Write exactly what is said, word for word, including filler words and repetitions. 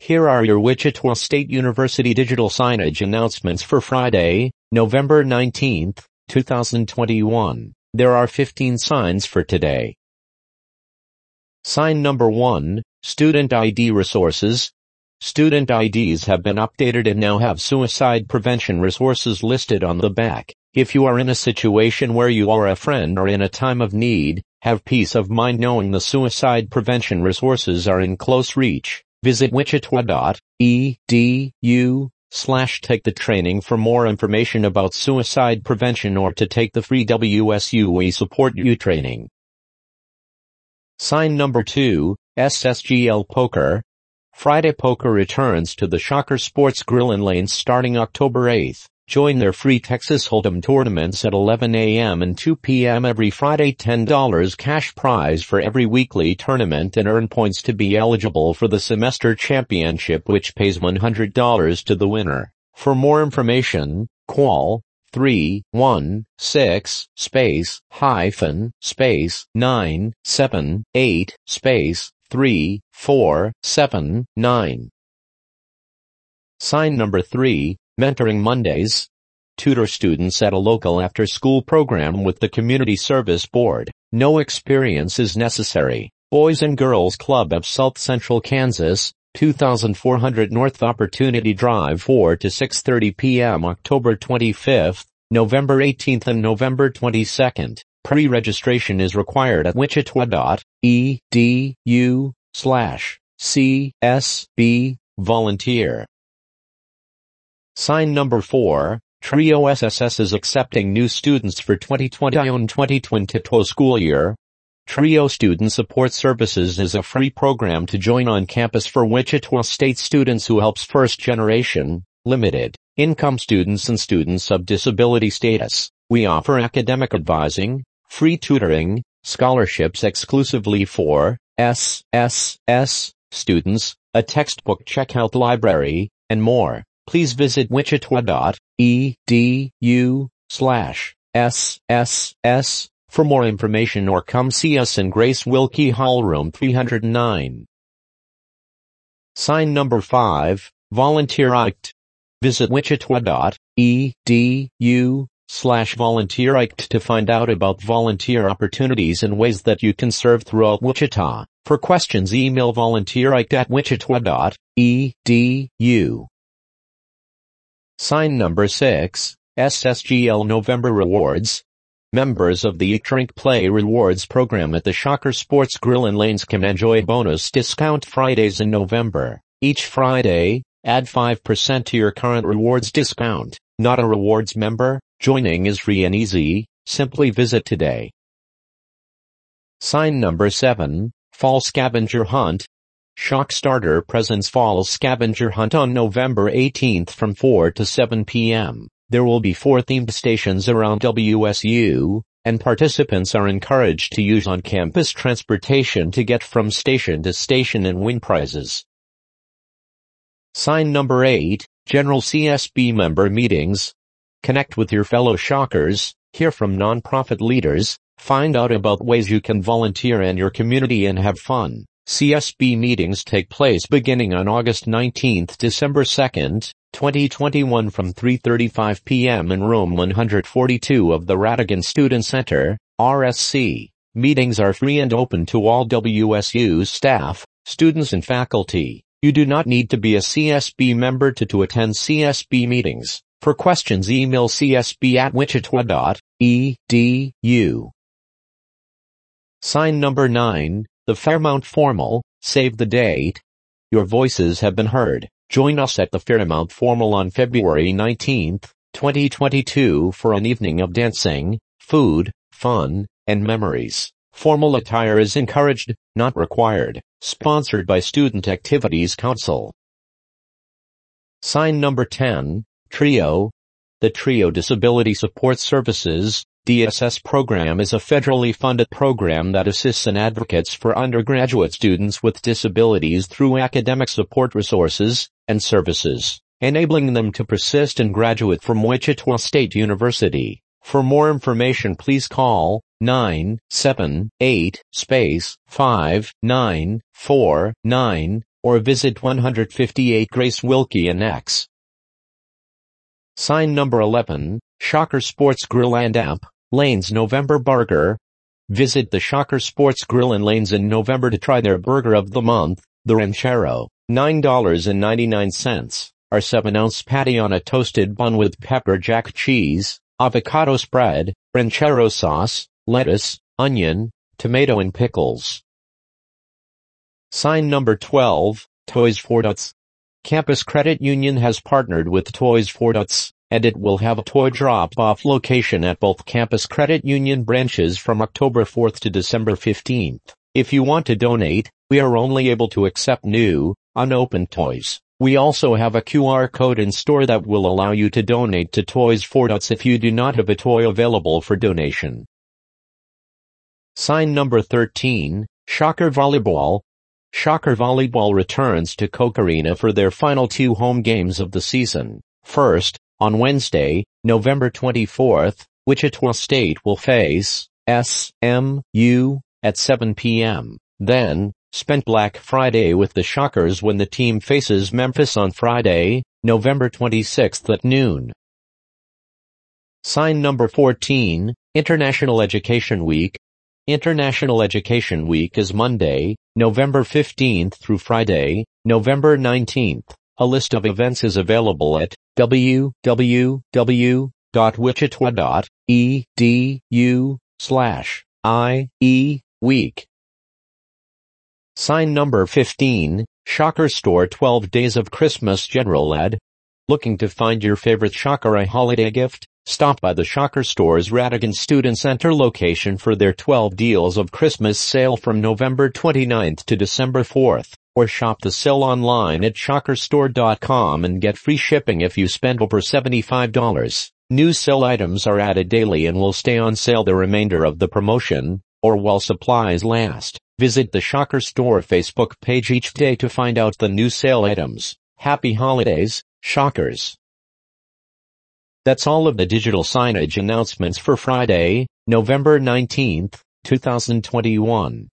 Here are your Wichita State University digital signage announcements for Friday, November nineteenth, two thousand twenty-one. There are fifteen signs for today. Sign number one, Student I D Resources. Student I Ds have been updated and now have suicide prevention resources listed on the back. If you are in a situation where you or a friend are in a time of need, have peace of mind knowing the suicide prevention resources are in close reach. Visit wichita dot e d u slash take the training for more information about suicide prevention or to take the free W S U We Support You training. Sign number two, S S G L Poker. Friday Poker returns to the Shocker Sports Grill and Lanes starting October eighth. Join their free Texas Hold'em tournaments at eleven a m and two p m every Friday. ten dollars cash prize for every weekly tournament and earn points to be eligible for the semester championship, which pays one hundred dollars to the winner. For more information, call three one six space hyphen space nine seven eight space three four seven nine. Sign number three, Mentoring Mondays. Tutor students at a local after-school program with the Community Service Board. No experience is necessary. Boys and Girls Club of South Central Kansas, two thousand four hundred North Opportunity Drive, four to six thirty p m October twenty-fifth, November eighteenth and November twenty-second. Pre-registration is required at wichita dot e d u slash c s b volunteer. Sign number four, Trio S S S is accepting new students for twenty twenty-one twenty twenty-two school year. Trio Student Support Services is a free program to join on campus for Wichita State students who helps first-generation, limited income students and students of disability status. We offer academic advising, free tutoring, scholarships exclusively for S S S students, a textbook checkout library, and more. Please visit wichita dot e d u slash s s s for more information or come see us in Grace Wilkie Hall Room three oh nine. Sign number five, Volunteer I C T. Visit wichita dot e d u slash volunteer I C T to find out about volunteer opportunities and ways that you can serve throughout Wichita. For questions, email volunteer I C T at wichita dot e d u. Sign number six, S S G L November Rewards. Members of the Eat Drink Play Rewards program at the Shocker Sports Grill and Lanes can enjoy bonus discount Fridays in November. Each Friday, add five percent to your current rewards discount. Not a rewards member? Joining is free and easy. Simply visit today. Sign number seven, Fall Scavenger Hunt. Shock Starter presents Fall Scavenger Hunt on November eighteenth from four to seven p m There will be four themed stations around W S U, and participants are encouraged to use on-campus transportation to get from station to station and win prizes. Sign number eight, General C S B Member Meetings. Connect with your fellow Shockers, hear from nonprofit leaders, find out about ways you can volunteer in your community and have fun. C S B meetings take place beginning on August nineteenth to December second, twenty twenty-one from three thirty-five p m in room one forty-two of the Radigan Student Center, R S C. Meetings are free and open to all W S U staff, students and faculty. You do not need to be a C S B member to, to attend C S B meetings. For questions, email c s b at wichita dot e d u. Sign number nine, the Fairmount Formal. Save the date. Your voices have been heard. Join us at the Fairmount Formal on February nineteenth, twenty twenty-two for an evening of dancing, food, fun, and memories. Formal attire is encouraged, not required. Sponsored by Student Activities Council. Sign number ten, Trio. The Trio Disability Support Services, D S S program is a federally funded program that assists and advocates for undergraduate students with disabilities through academic support resources and services, enabling them to persist and graduate from Wichita State University. For more information, please call nine seven eight space five nine four nine or visit one fifty-eight Grace Wilkie and X. Sign number eleven, Shocker Sports Grill and Amp, Lane's November Burger. Visit the Shocker Sports Grill in Lanes in November to try their burger of the month, the Ranchero, nine ninety-nine, our seven ounce patty on a toasted bun with pepper jack cheese, avocado spread, Ranchero sauce, lettuce, onion, tomato and pickles. Sign number twelve, Toys for Tots. Campus Credit Union has partnered with Toys for Tots, and it will have a toy drop-off location at both Campus Credit Union branches from October fourth to December fifteenth. If you want to donate, we are only able to accept new, unopened toys. We also have a Q R code in store that will allow you to donate to Toys for Tots if you do not have a toy available for donation. Sign number thirteen, Shocker Volleyball. Shocker Volleyball returns to Koch Arena for their final two home games of the season. First, on Wednesday, November twenty-fourth, Wichita State will face S M U at seven p m Then, spend Black Friday with the Shockers when the team faces Memphis on Friday, November twenty-sixth at noon. Sign number fourteen, International Education Week. International Education Week is Monday, November fifteenth through Friday, November nineteenth. A list of events is available at w w w dot wichita dot e d u slash i e week. Sign number fifteen, Shocker Store twelve Days of Christmas General Ed. Looking to find your favorite Shocker a holiday gift? Stop by the Shocker Store's Radigan Student Center location for their twelve Deals of Christmas sale from November twenty-ninth to December fourth, or shop the sale online at shocker store dot com and get free shipping if you spend over seventy-five dollars. New sale items are added daily and will stay on sale the remainder of the promotion, or while supplies last. Visit the Shocker Store Facebook page each day to find out the new sale items. Happy holidays, Shockers! That's all of the digital signage announcements for Friday, November nineteenth, two thousand twenty-one.